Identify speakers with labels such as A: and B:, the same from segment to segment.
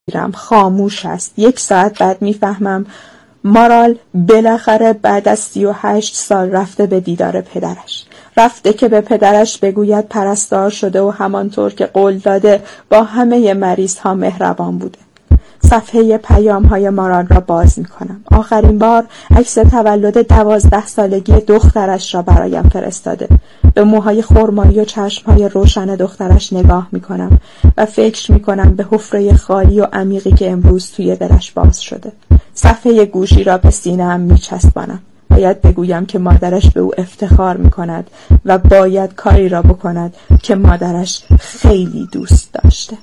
A: خاموش است. 1 ساعت بعد میفهمم مارال بالاخره بعد از 38 سال رفته به دیدار پدرش. رفته که به پدرش بگوید پرستار شده و همانطور که قول داده با همه مریض ها مهربان بوده. صفحه پیام های مارال را باز می کنم. آخرین بار عکس تولد 12 سالگی دخترش را برایم فرستاده. به موهای خرمایی و چشم های روشن دخترش نگاه می کنم و فکر می کنم به حفره خالی و عمیقی که امروز توی دلش باز شده. صفحه گوشی را به سینه‌ام می چسبانم. باید بگویم که مادرش به او افتخار می کند و باید کاری را بکند که مادرش خیلی دوست داشته.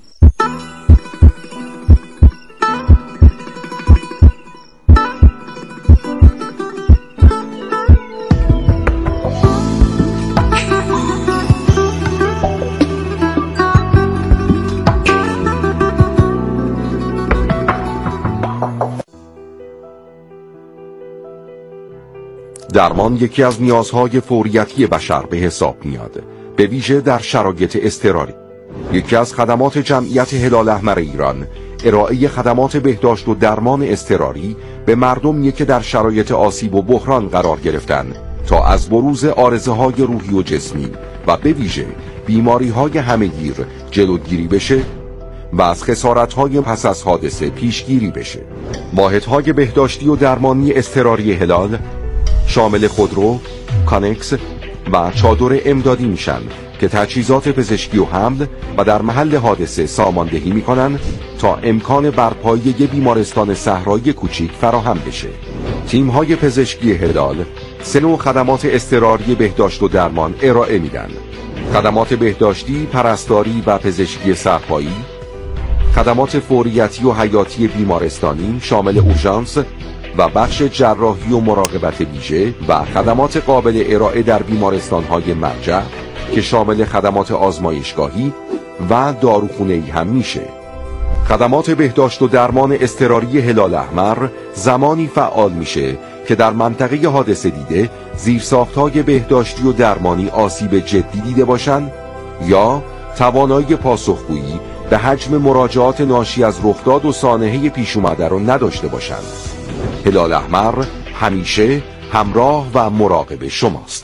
B: درمان یکی از نیازهای فوریتی بشر به حساب میاد، به ویژه در شرایط اضطراری. یکی از خدمات جمعیت هلال احمر ایران ارائه خدمات بهداشت و درمان اضطراری به مردمی که در شرایط آسیب و بحران قرار گرفتن تا از بروز عارضه‌های روحی و جسمی و به ویژه بیماری‌های همه‌گیر جلوگیری بشه و از خسارت‌های پس از حادثه پیشگیری بشه. واحدهای بهداشتی و درمانی اضطراری هلال شامل خودرو، کانکس و چادر امدادی میشن که تجهیزات پزشکی و حمل و در محل حادثه ساماندهی میکنن تا امکان برپایی یک بیمارستان صحرایی کوچیک فراهم بشه. تیم‌های پزشکی هلال 3 نوع خدمات اضطراری بهداشت و درمان ارائه میدن: خدمات بهداشتی، پرستاری و پزشکی صحرایی، خدمات فوریتی و حیاتی بیمارستانی شامل اورژانس و بخش جراحی و مراقبت ویژه و خدمات قابل ارائه در بیمارستان‌های مرجع که شامل خدمات آزمایشگاهی و داروخانه‌ای هم میشه. خدمات بهداشت و درمان اضطراری هلال احمر زمانی فعال میشه که در منطقه حادثه دیده زیرساخت‌های بهداشتی و درمانی آسیب جدی دیده باشن یا توانایی پاسخگویی به حجم مراجعات ناشی از رخداد و سانحه پیش اومده رو نداشته باشند. هلال احمر همیشه همراه و مراقب شماست.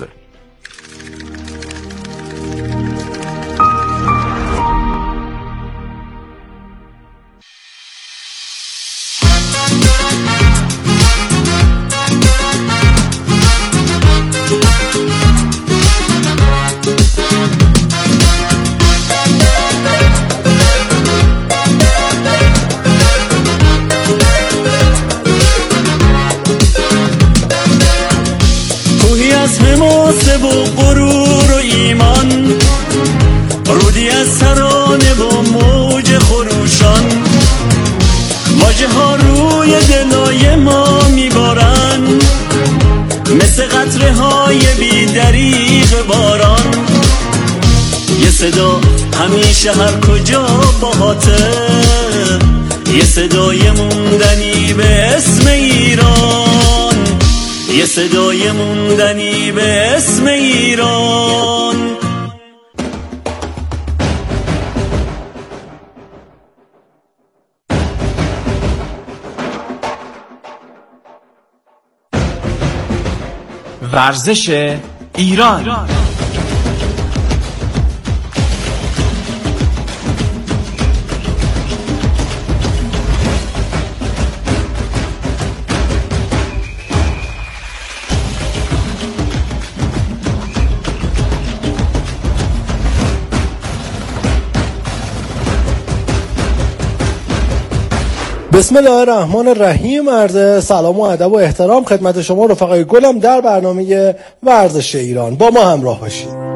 C: حماسه و غرور و ایمان، رودی از ترانه و موج خروشان، واژه ها روی دلای ما میبارن مثل قطره های بی دریغ باران. یه صدا همیشه هر کجا باهاته، یه صدای موندنی به اسم ایران، یه صدای موندنی به اسم ایران.
D: ورزش ایران.
E: بسم الله الرحمن الرحیم. عرض سلام و ادب و احترام خدمت شما رفقای گلم در برنامه ورزش ایران. با ما همراه باشید.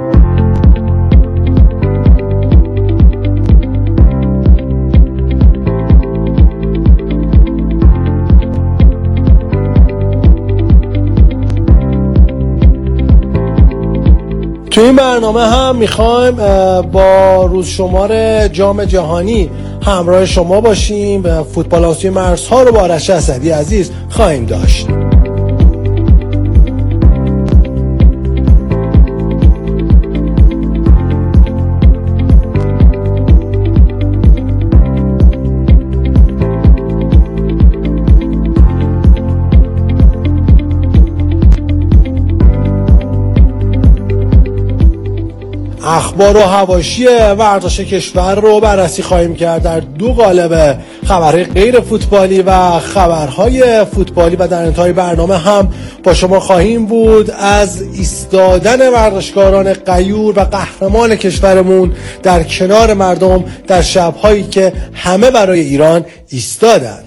E: تو این برنامه هم میخوایم با روز شمار جام جهانی همراه شما باشیم و فوتبال آسیای مرزها رو با آرش اسدی عزیز خواهیم داشت. اخبار و حواشی ورزش کشور رو بررسی خواهیم کرد در 2 قالب، خبرهای غیر فوتبالی و خبرهای فوتبالی، و در انتهای برنامه هم با شما خواهیم بود از ایستادن ورزشکاران غیور و قهرمان کشورمون در کنار مردم در شب‌هایی که همه برای ایران ایستادن.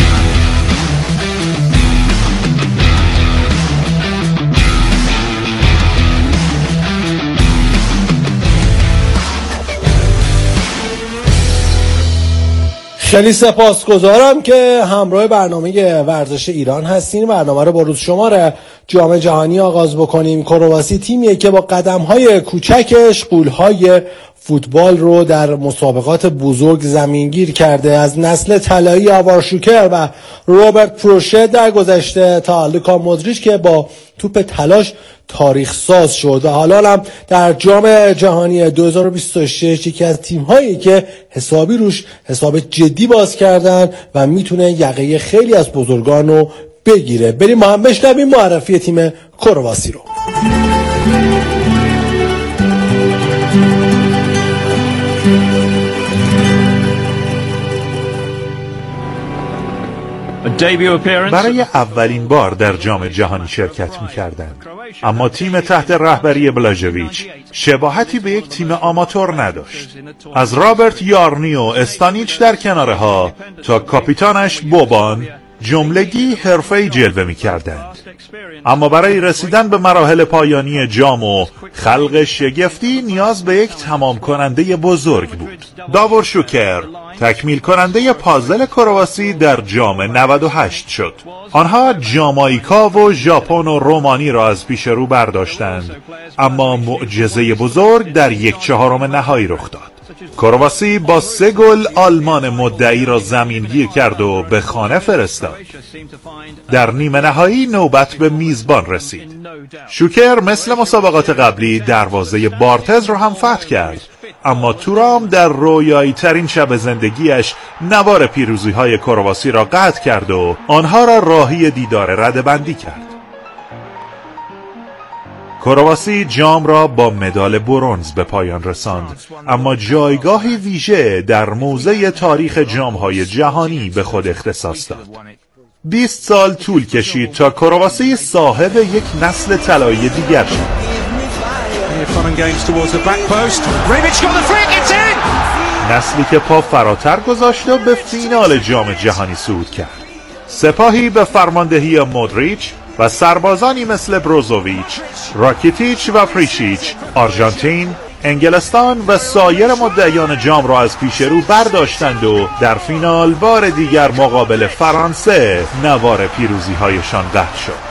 E: خیلی سپاسگزارم که همراه برنامه ورزش ایران هستین. برنامه رو با روز شمار جام جهانی آغاز بکنیم. کرواسی تیمیه که با قدم‌های کوچکش غول‌های فوتبال رو در مسابقات بزرگ زمینگیر کرده. از نسل طلایی آوار شوکر و روبرت پروشه در گذشته تا لوکا مودریچ که با توپ تلاش تاریخ ساز شد و حالا هم در جام جهانی 2026 یکی از تیم‌هایی که حسابی روش حساب جدی باز کردن و میتونه یقه خیلی از بزرگان رو بگیره. بریم ما هم بشنویم معرفی تیم کرواسی رو.
F: برای اولین بار در جام جهانی شرکت می‌کردند، اما تیم تحت رهبری بلاژویچ شباهتی به یک تیم آماتور نداشت. از رابرت یارنی و استانیچ در کنارها تا کاپیتانش بوبان جملگی حرفه‌ای جلوه می‌کردند. اما برای رسیدن به مراحل پایانی جام و خلق شگفتی نیاز به یک تمام کننده بزرگ بود. داور شوکر تکمیل کننده پازل کرواسی در جام 98 شد. آنها جامائیکا و ژاپن و رومانی را از پیش رو برداشتند، اما معجزه بزرگ در 1/4 نهایی رخ داد. کرواسی با 3 گل آلمان مدعی را زمینگیر کرد و به خانه فرستاد. در نیمه نهایی نوبت به میزبان رسید. شوکر مثل مسابقات قبلی دروازه بارتز را هم فتح کرد، اما تورام در رویایی ترین شب زندگیش نوار پیروزی های کرواسی را قطع کرد و آنها را راهی دیدار ردبندی کرد. کرواسی جام را با مدال برنز به پایان رساند، اما جایگاهی ویژه در موزه تاریخ جام‌های جهانی به خود اختصاص داد. 20 سال طول کشید تا کرواسی صاحب یک نسل طلایی دیگر شد. نسلی که پا فراتر گذاشت و به فینال جام جهانی صعود کرد. سپاهی به فرماندهی مودریچ و سربازانی مثل بروزوویچ، راکیتیچ و پریشیچ، آرژانتین، انگلستان و سایر مدعیان جام را از پیش رو برداشتند و در فینال بار دیگر مقابل فرانسه نوار پیروزی هایشان قطع شد.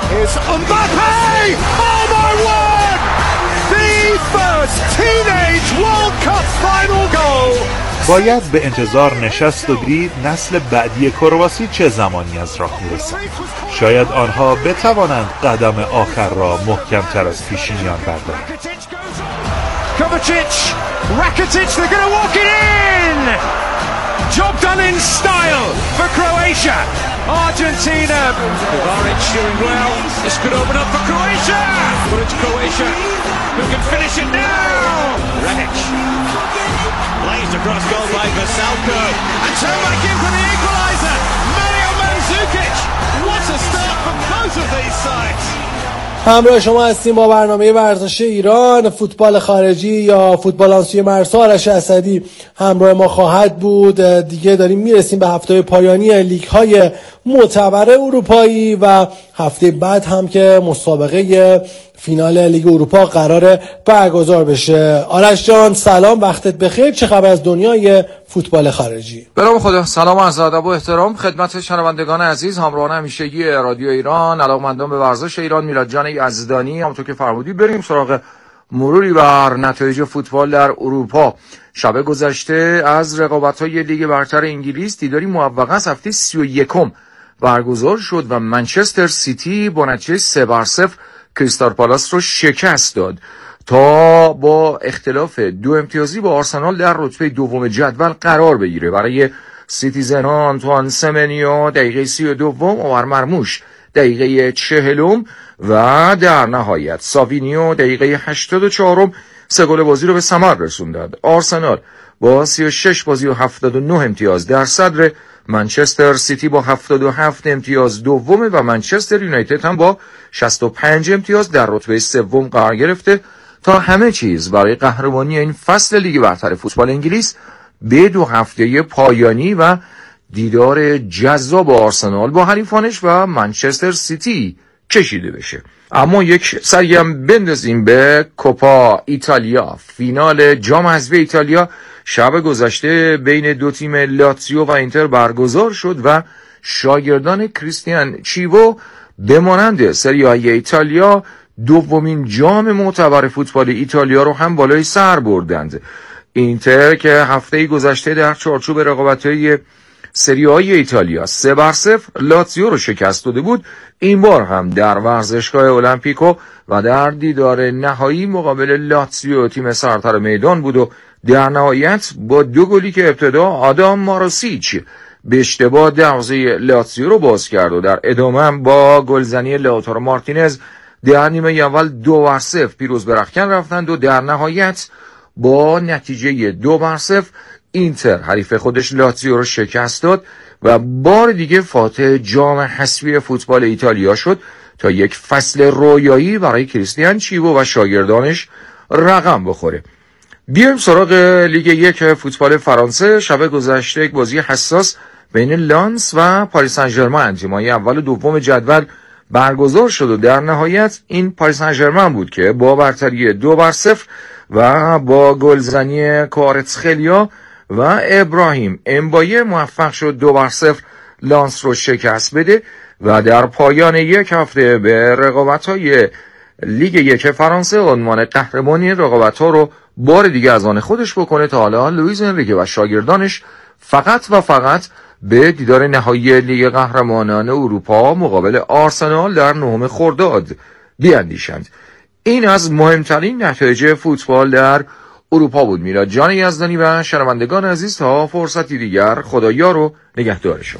F: باید به انتظار نشست و دید نسل بعدی کرواسی چه زمانی از راه میرسد. شاید آنها بتوانند قدم آخر را محکم‌تر از پیشینیان بردارند.
G: Kovacic, Rakitic, they're going to walk it in! Job done in style for Croatia. Argentina. Kovacic doing well. This could open up for Croatia. But it's Croatia who can finish it now. Renic. Lays across goal by Vasalko. And turn back in for the equaliser. Mario Mandzukic. What a start for both of these sides.
E: همراه شما هستیم با برنامه ورزش ایران. فوتبال خارجی یا فوتبال آسیای مرزها آرش اسدی همراه ما خواهد بود. دیگه داریم میرسیم به هفته پایانی لیگ های معتبر اروپایی و هفته بعد هم که مسابقه فینال لیگ اروپا قراره برگزار بشه. آرش جان سلام، وقتت بخیر. چه خبر از دنیای فوتبال خارجی؟
H: به نام خدا. سلام و عرض ادب و احترام خدمت شنوندگان عزیز، همراهان همیشگی رادیو ایران، علاقه‌مندان به ورزش ایران. میلاد جان یزدانی، همونطور که فرمودی بریم سراغ مروری بر نتایج فوتبال در اروپا. شب گذشته از رقابت‌های لیگ برتر انگلیس دیداری موفق از هفته 31 برگزار شد و منچستر سیتی با نتیجه 3-0 کریستال پالاس رو شکست داد تا با اختلاف 2 امتیازی با آرسنال در رتبه دوم جدول قرار بگیره. برای سیتیزن‌ها آنتوان سمنیو دقیقه 32، عمر مرموش دقیقه 40 و در نهایت ساوینیو دقیقه 84 3 گل بازی رو به ثمر رسوندند. آرسنال با 36 بازی و 79 امتیاز در صدر، منچستر سیتی با 77 امتیاز دومه و منچستر یونایتد هم با 65 امتیاز در رتبه سوم قرار گرفته تا همه چیز برای قهرمانی این فصل لیگ برتر فوتبال انگلیس به 2 هفته پایانی و دیدار جذاب آرسنال با حریفانش و منچستر سیتی کشیده بشه. اما یک سری هم بندازیم به کوپا ایتالیا. فینال جام حذفی ایتالیا شب گذشته بین دو تیم لاتزیو و اینتر برگزار شد و شاگردان کریستیان چیوو به مانند سری آ ایتالیا دومین جام معتبر فوتبال ایتالیا رو هم بالای سر بردند. اینتر که هفته گذشته در چارچوب رقابت‌های سری آ ایتالیا 3-0 لاتزیو رو شکست داده بود، این بار هم در ورزشگاه المپیکو و در دیدار نهایی مقابل لاتزیو تیم سرتر میدان بود و در نهایت با 2 گلی که ابتدا آدام ماروسیچ به اشتباه دروازه لاتزیو رو باز کرد و در ادامه هم با گلزنی لوتارو مارتینز در نیمه اول 2-0 پیروز به رختکن رفتند و در نهایت با نتیجه 2-0 اینتر حریف خودش لاتزیو رو شکست داد و بار دیگه فاتح جام حذفی فوتبال ایتالیا شد تا یک فصل رویایی برای کریستیان چیوو و شاگردانش رقم بخوره. بیایم سراغ لیگ 1 فوتبال فرانسه. شب گذشته یک بازی حساس بین لانس و پاریس سن ژرمن تیم‌های اول و دوم جدول برگزار شد و در نهایت این پاریس سن ژرمن بود که با برتری 2-0 و با گلزنی کوارتسخلیا و ابراهیم امبایه موفق شد 2-0 لانس رو شکست بده و در پایان یک هفته به رقابت‌های لیگ 1 فرانسه عنوان قهرمانی رقابت‌ها رو بار دیگه از آن خودش بکنه تا حالا لوئیز انریکه و شاگردانش فقط و فقط به دیدار نهایی لیگ قهرمانان اروپا مقابل آرسنال در 9 خرداد بیاندیشند. این از مهمترین نتایج فوتبال در اروپا بود. میلاد جان یزدانی و شنوندگان عزیز تا فرصتی دیگر خدایا و نگهدار شما.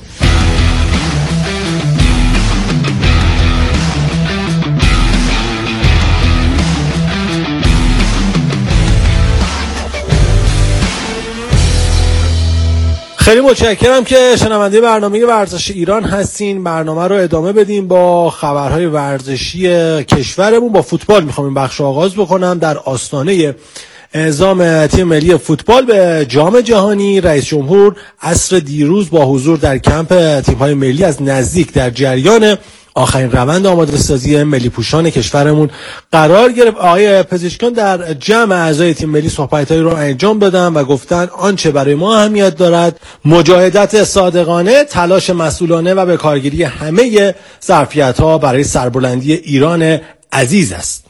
E: خیلی متشکرم که شنونده برنامه ورزش ایران هستین. برنامه رو ادامه بدیم با خبرهای ورزشی کشورمون. با فوتبال میخوام این بخش رو آغاز بکنم. در آستانه اعزام تیم ملی فوتبال به جام جهانی، رئیس جمهور عصر دیروز با حضور در کمپ تیم‌های ملی از نزدیک در جریان آخرین روند آماده سازی ملی پوشان کشورمون قرار گرفت. آقای پزشکان در جمع اعضای تیم ملی صحبت‌هایی رو انجام دادن و گفتن آنچه برای ما اهمیت دارد مجاهدت صادقانه، تلاش مسئولانه و به کارگیری همه ظرفیت‌ها برای سربلندی ایران عزیز است.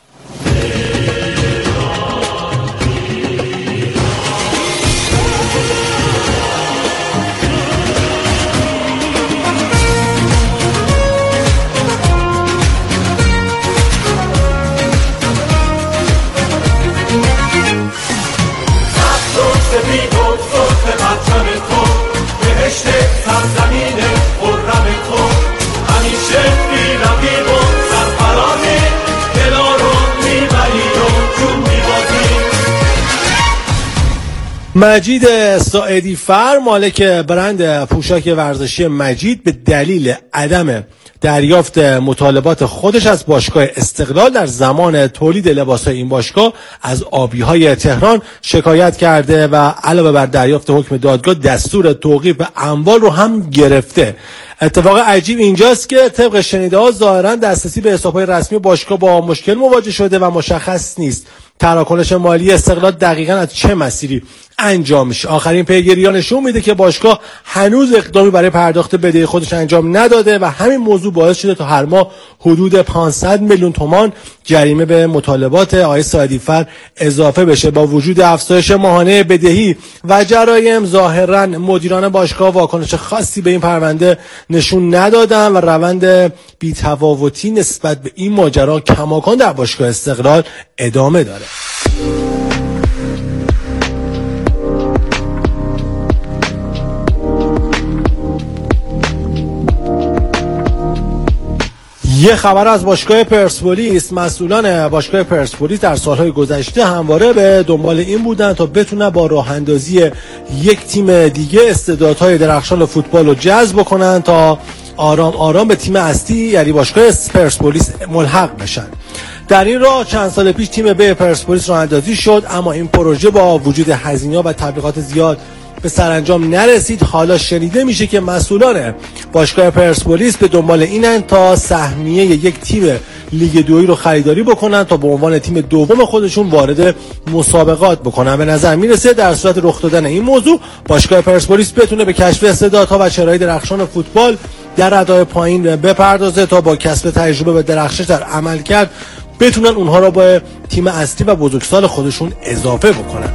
E: مجید ساعدی فر، مالک برند پوشاک ورزشی مجید، به دلیل عدم دریافت مطالبات خودش از باشگاه استقلال در زمان تولید لباس‌های این باشگاه از آبی‌های تهران شکایت کرده و علاوه بر دریافت حکم دادگاه دستور توقیف اموال رو هم گرفته. اتفاق عجیب اینجاست که طبق شنیده‌ها ظاهراً دسترسی به حساب‌های رسمی باشگاه با مشکل مواجه شده و مشخص نیست تراکنش مالی استقلال دقیقاً از چه مسیری انجام میشه. آخرین پیگیری‌ها نشون میده که باشگاه هنوز اقدامی برای پرداخت بدهی خودش انجام نداده و همین موضوع باعث شده تا هر ماه حدود 500 میلیون تومان جریمه به مطالبات آقای ساعدی فر اضافه بشه. با وجود افزایش ماهانه بدهی و جرایم ظاهراً مدیران باشگاه واکنش خاصی به این پرونده نشون ندادن و روند بی‌تفاوتی نسبت به این ماجرا کماکان در باشگاه استقلال ادامه داره. یه خبر از باشگاه پرسپولیس. مسئولان باشگاه پرسپولیس در سالهای گذشته همواره به دنبال این بودن تا بتونن با راه اندازی یک تیم دیگه استعدادهای درخشان فوتبال رو جذب کنن تا آرام آرام به تیم اصلی یعنی باشگاه پرسپولیس ملحق بشن. در این راه چند سال پیش تیم ب پرسپولیس راه اندازی شد، اما این پروژه با وجود هزینه‌ها و تبلیغات زیاد به سرانجام نرسید. حالا شنیده میشه که مسئولان باشگاه پرسپولیس به دنبال اینن تا سهمیه یک تیم لیگ دویی رو خریداری بکنن تا به عنوان تیم دوم خودشون وارد مسابقات بکنن. به نظر میرسه در صورت رخ دادن این موضوع باشگاه پرسپولیس بتونه به کشف استعدادها و چهره‌های درخشان فوتبال در ادای پایین بپردازه تا با کسب تجربه و درخشش در عملکرد بتونن اونها رو با تیم اصلی و بزرگسال خودشون اضافه بکنن.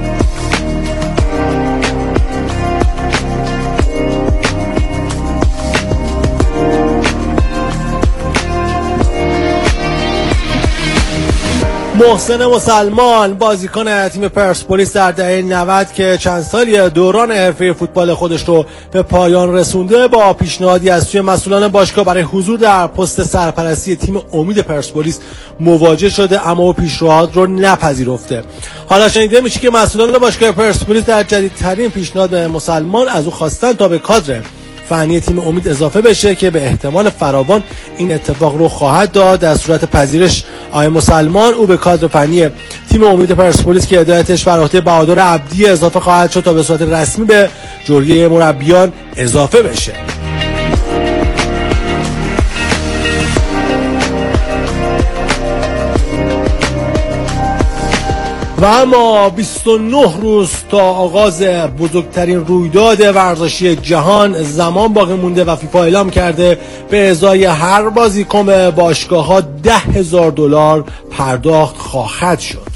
E: محسن مسلمان بازیکن تیم پرسپولیس در دهه 90 که چند سالی دوران حرفه فوتبال خودش رو به پایان رسونده با پیشنهادی از سوی مسئولان باشگاه برای حضور در پست سرپرستی تیم امید پرسپولیس مواجه شده، اما پیشنهاد رو نپذیرفته. حالا شنیده میشه که مسئولان باشگاه پرسپولیس در جدیدترین پیشنهاد مسلمان از او خواستن تا به کادر فنی تیم امید اضافه بشه که به احتمال فراوان این اتفاق رو خواهد داد. در صورت پذیرش آقای مسلمان او به کادر فنی تیم امید پرسپولیس که هدایتش بر عهده بهادر عبدی اضافه خواهد شد تا به صورت رسمی به جرگه مربیان اضافه بشه. و اما 29 روز تا آغاز بزرگترین رویداد ورزشی جهان زمان باقی مونده و فیفا اعلام کرده به ازای هر بازیکن به باشگاه‌ها $10,000 پرداخت خواهد شد.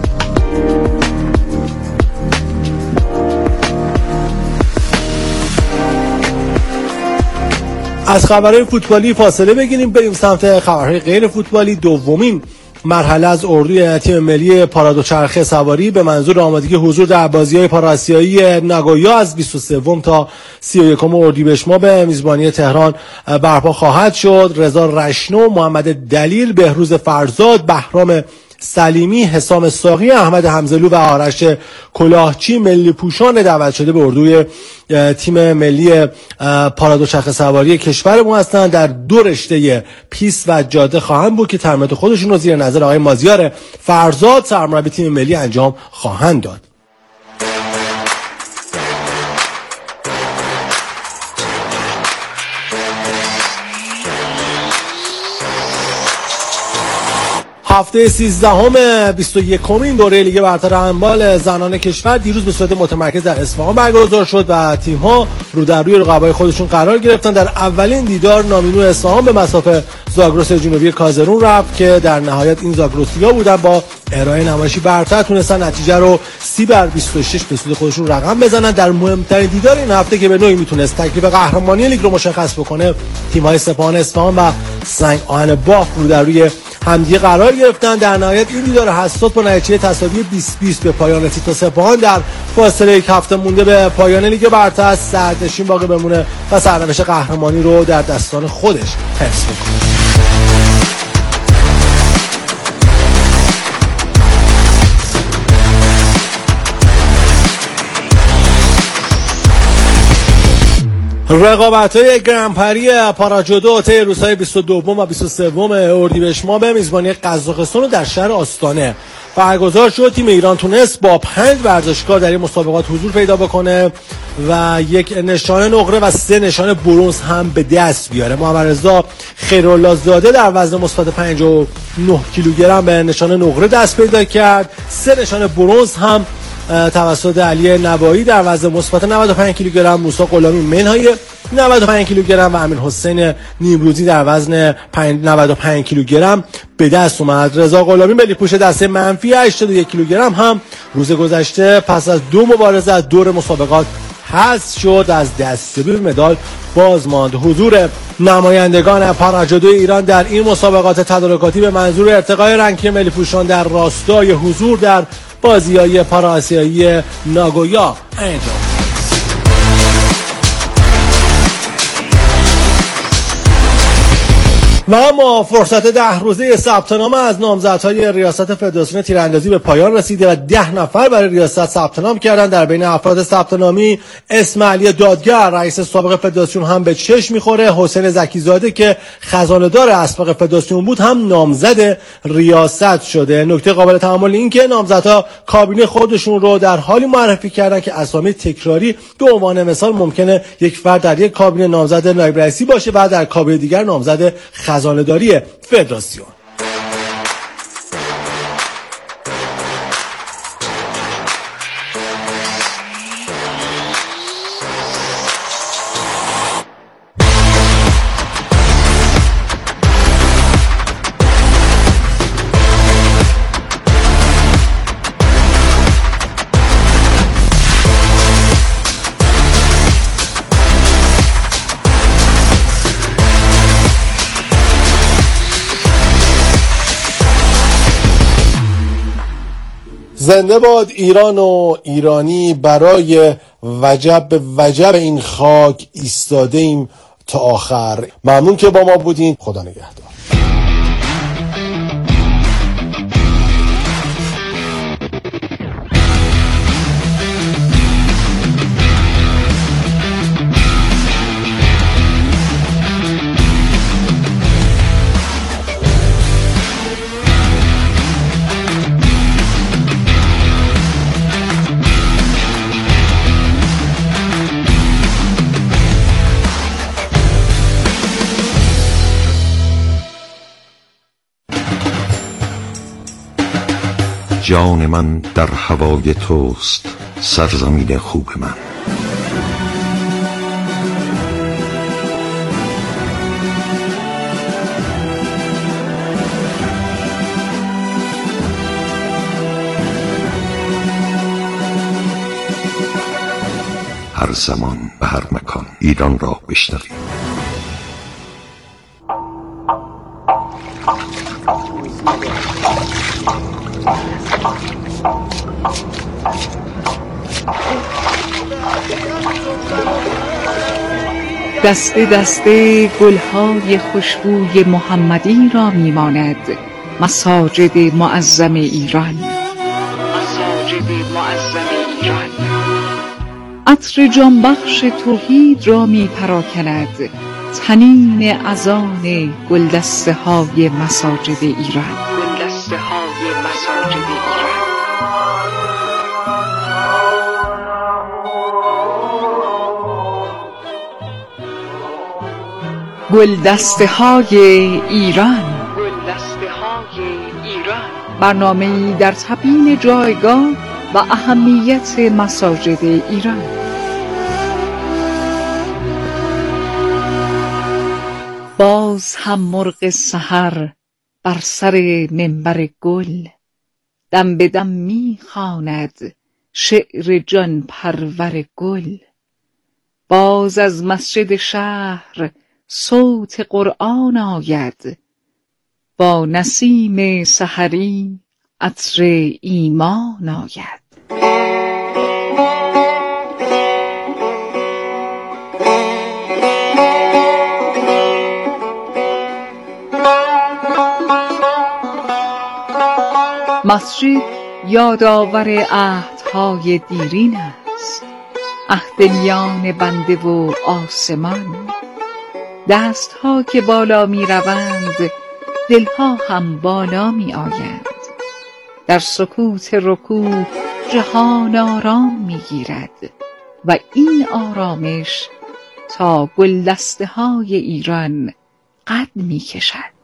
E: از خبرهای فوتبالی فاصله بگیریم بریم سمت خبرهای غیر فوتبالی. دومین مرحله از اردوی تیم ملی پارادوچرخه سواری به منظور آمادگی حضور در بازی‌های پارآسیایی ناگویا از 23 تا 31 اردیبهشت ماه به میزبانی تهران برپا خواهد شد. رضا رشنو، محمد دلیل، بهروز فرزاد، بهرام سلیمی، حسام ساقی، احمد حمزلو و آرش کلاهچی ملی پوشان دعوت شده به اردوی تیم ملی پارادوچرخه سواری کشورمون هستند. در 2 رشته پیست و جاده خواهند بود که تمرینات خودشون رو زیر نظر آقای مازیار فرزاد سرمربی تیم ملی انجام خواهند داد. هفته 13 21مین دوره لیگ برتر هندبال زنان کشور دیروز به صورت متمرکز در اصفهان برگزار شد و تیم‌ها رو در روی رقبای خودشون قرار گرفتن. در اولین دیدار نامینو اصفهان به مصاف زاگرس جنوبی کازرون رفت که در نهایت این زاگرسی‌ها بودن با ارائه نمایشی برتر تونستن نتیجه رو 30-26 به سود خودشون رقم بزنن. در مهمترین دیدار این هفته که به نوعی میتونست تکلیف قهرمانی لیگ رو مشخص بکنه، تیم‌های سپاهان اصفهان و سنگ آهن باف رو در روی همدیگه قرار گرفتن. در نهایت این دیدار حساس با نتیجه تساوی 20-20 به پایان رسید تا سپاهان در فاصله یک هفته مونده به پایان لیگ برتر صدرنشین باقی بمونه و سرنوشت قهرمانی رو در دستان خودش حفظ کنه. رقابت‌های گرندپری پاراجودو طی روزهای 22 و 23 اردیبهشت ماه به میزبانی قزاقستان در شهر آستانه برگزار شد. تیم ایران تونست با 5 ورزشکار در این مسابقات حضور پیدا بکنه و 1 نشانه نقره و 3 نشانه برنز هم به دست بیاره. محمد رضا خیرالله زاده در وزن مثبت 59 کیلوگرم به نشانه نقره دست پیدا کرد. 3 نشانه برنز هم توسط علی نوایی در وزن مثبت 95 کیلوگرم، موسی غلامی منهای 95 کیلوگرم و امیر حسین نیمروزی در وزن 95 کیلوگرم به دست اومد. رضا غلامی ملی پوش دسته منفی 81 کیلوگرم هم روز گذشته پس از 2 مبارزه از دور مسابقات حذف شد، از دستیابی به مدال باز ماند. حضور نمایندگان پاراجودو ایران در این مسابقات تدارکاتی به منظور ارتقای رنکینگ ملی پوشان در راستای حضور در بازی‌های پارآسیایی ناگویا انجام. و اما فرصت 10 روزه ثبت نام از نامزدهای ریاست فدراسیون تیراندازی به پایان رسیده و 10 نفر برای ریاست ثبت نام کردن. در بین افراد ثبت نامی اسم علی دادگر رئیس سابق فدراسیون هم به چشم میخوره. حسین زکیزاده که خزانه‌دار اسبق فدراسیون بود هم نامزد ریاست شده. نکته قابل تأمل این که نامزدها کابینه خودشون رو در حالی معرفی کردن که اسامی تکراری، به عنوان مثال ممکنه یک فرد در یک کابینه نامزد نایب رئیسی باشه و در کابینه دیگر نامزد خزانه‌داری فدراسیون. زنده باد ایران و ایرانی. برای وجب این خاک ایستاده ایم تا آخر. ممنون که با ما بودین. خدا نگهدار.
I: جان من در هوای توست سرزمین خوب من. هر زمان و هر مکان ایران را بشنویم.
J: دسته دسته گلهای خوشبوی محمدی را میماند مساجد معظم ایران. مساجد معظم ایران عطر جانبخش توحید را می پراکند طنین اذان گلدسته های مساجد ایران. گلدسته های مساجد ایران. گلدسته های ایران. گلدسته های ایران برنامه‌ای در تبیین جایگاه و اهمیت مساجد ایران. باز هم مرغ سحر بر سر منبر گل دم به دم می‌خواند شعر جان پرور گل. باز از مسجد شهر صوت قرآن آید با نسیم سحری عطر ایمان آید. مسجد یادآور عهدهای دیرین است، عهد میان بنده و آسمان. دستها که بالا می روند دلها هم بالا می آیند. در سکوت رکوع جهان آرام می گیرد و این آرامش تا گلدسته های ایران قد می کشد.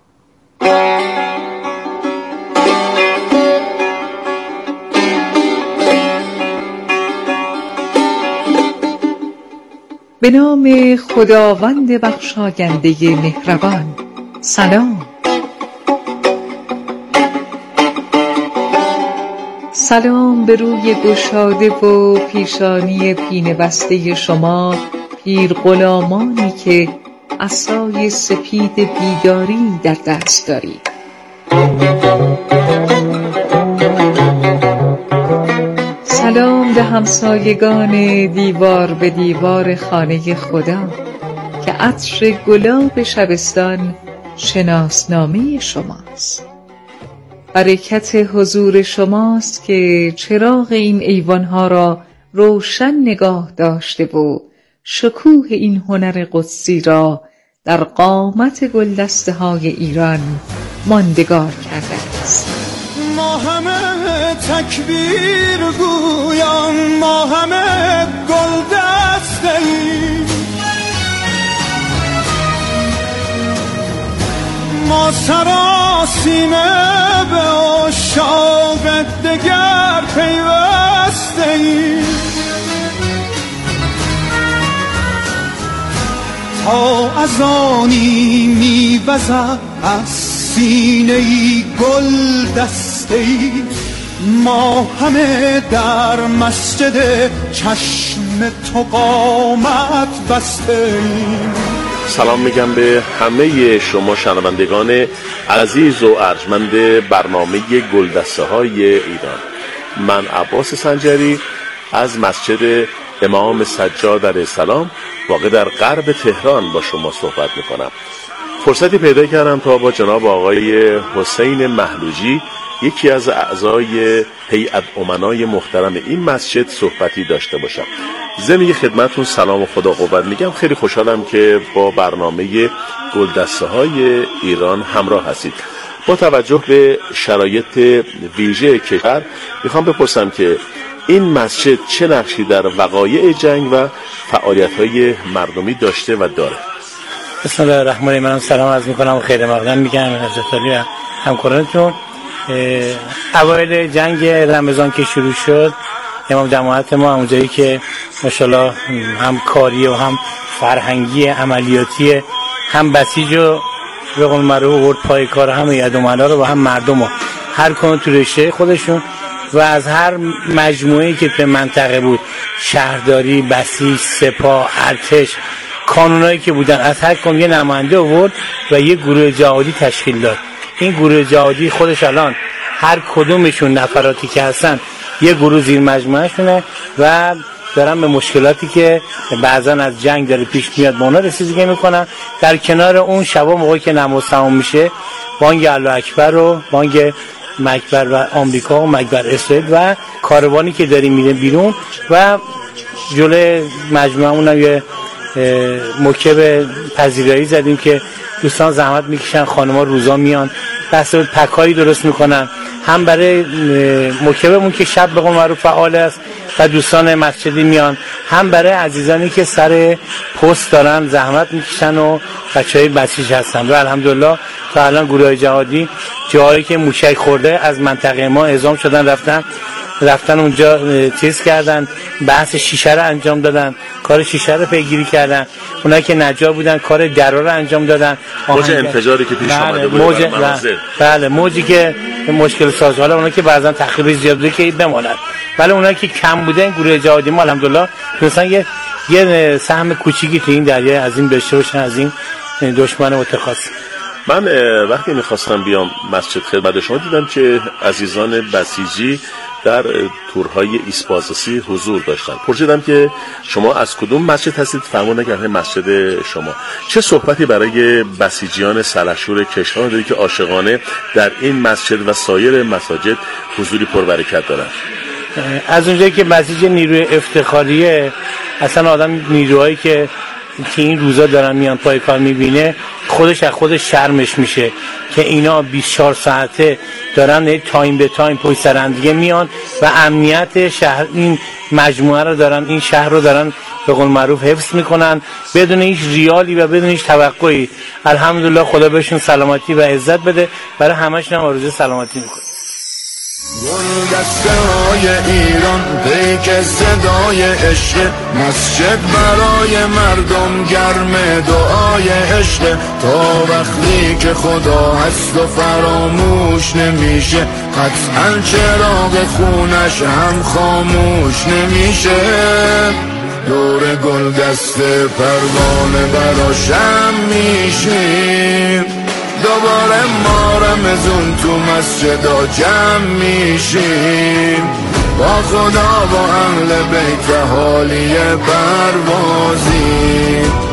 J: به نام خداوند بخشاینده مهربان. سلام. سلام به روی گشاده و پیشانی پینه بسته شما پیر غلامانی که عصای سپید بیداری در دست دارید. سلام به همسایگان دیوار به دیوار خانه خدا که عطر گلاب شبستان شناسنامه شماست. برکت حضور شماست که چراغ این ایوانها را روشن نگاه داشته و شکوه این هنر قدسی را در قامت گلدسته های ایران ماندگار کرده است.
C: ما همه تکبیر گویان، ما همه گلدسته ایم، ما سراسیمه به عشاق دگر پیوسته ایم، تا از آنی میوزد از سینه ای گل دسته ای، ما همه در مسجد چشم تو قامت بسته ایم.
K: سلام میگم به همه شما شنوندگان عزیز و ارجمند برنامه گلدسته های ایران. من عباس سنجری از مسجد امام سجاد علیه السلام واقع در غرب تهران با شما صحبت میکنم. فرصتی پیدا کردم تا با جناب آقای حسین محلوجی، یکی از اعضای هیئت امنای محترم این مسجد، صحبتی داشته باشم. ضمن خدمتتون سلام و خدا قوت میگم. خیلی خوشحالم که با برنامه گلدسته های ایران همراه هستید. با توجه به شرایط ویژه کشور میخوام بپرسم که این مسجد چه نقشی در وقایع جنگ و فعالیت‌های مردمی داشته و داره؟
L: بسم الله الرحمن الرحیم. من سلام عرض میکنم و خیر مقدم میگم حضرت علی و همکارانتون. اوایل جنگ رمضان که شروع شد، امام جماعت ما اونجایی که ماشاءالله هم کاری و هم فرهنگی عملیاتی، هم بسیج و به قول معروف ورد پای کار، هم هیئت امنا رو و هم مردم رو هر کدوم تو رشته خودشون و از هر مجموعه‌ای که تو منطقه بود، شهرداری، بسیج، سپاه، ارتش، کانونایی که بودن، از هر کدوم یه نماینده آورد و یه گروه جهادی تشکیل داد. این گروه جهادی خودش الان هر کدومشون نفراتی که هستن یه گروه زیر مجموعه‌شونه و دارن به مشکلاتی که بعضا از جنگ داره پیش میاد با اونا رسیدگی میکنن. در کنار اون شبا موقعی که نماز تمام میشه، بانگ الله اکبر و بانگ مکبر و آمریکا و مکبر اسرائیل و کاروانی که داریم میره بیرون و جلوی مجموعمون هم یه موکب پذیرایی زدیم که دوستان زحمت میکشن، خانم‌ها روزا میان، بحث پکایی درست میکنن، هم برای موکبمون که شب به قول معروف فعال است و دوستان مسجدی میان، هم برای عزیزانی که سر پست دارن زحمت میکشن و بچهای بسیج هستن. و الحمدلله تا الان گروه جهادی جایی که موشک خورده از منطقه ما اعزام شدن، رفتن اونجا چیز کردن، بحث شیشه رو انجام دادن، کار شیشه رو پیگیری کردن. اونایی که نجار بودن کار درا رو انجام دادن.
K: موج انفجاری که پیش اومده بود
L: بله موجی که مشکل ساز، حالا اونایی که بعضا تخریب زیاد بوده که بمونن، ولی اونایی که کم بودن گروه جهادی ما الحمدلله تونستن یه سهم کوچیکی تو این دریای عظیم داشته باشن از این دشمن متخاصم.
K: من وقتی میخواستم بیام مسجد خدمت شما دیدم که عزیزان بسیجی در تورهای ایسپازسی حضور داشتن. پرسیدم که شما از کدوم مسجد هستید؟ فرمودن که مسجد شما. چه صحبتی برای بسیجیان سلحشور کشور دارید که عاشقانه در این مسجد و سایر مساجد حضوری پربرکت دارن؟
L: از اونجایی که بسیج نیروی افتخاریه، اصلا آدم نیروهایی که این روزا دارن میان پای کار میبینه خودش از خودش شرمش میشه که اینا 24 ساعته دارن تایم به تایم پشت سر هم دیگه میان و امنیت شهر این مجموعه رو دارن، این شهر رو دارن به قول معروف حفظ میکنن بدون هیچ ریالی و بدون هیچ توقعی. الحمدلله خدا بهشون سلامتی و عزت بده. برای همه‌شون هم آرزوی سلامتی میکنه.
C: گلدسته های ایران پیک صدای عشق، مسجد برای مردم گرم دعای عشق، تا وقتی که خدا هست و فراموش نمیشه، قطعا چراغ خونش هم خاموش نمیشه. دور گلدسته پروانه براشم میشیم، دوباره ما رمضون تو مسجدا جمع میشیم، با خدا و اهل بیت حالی پروازیم.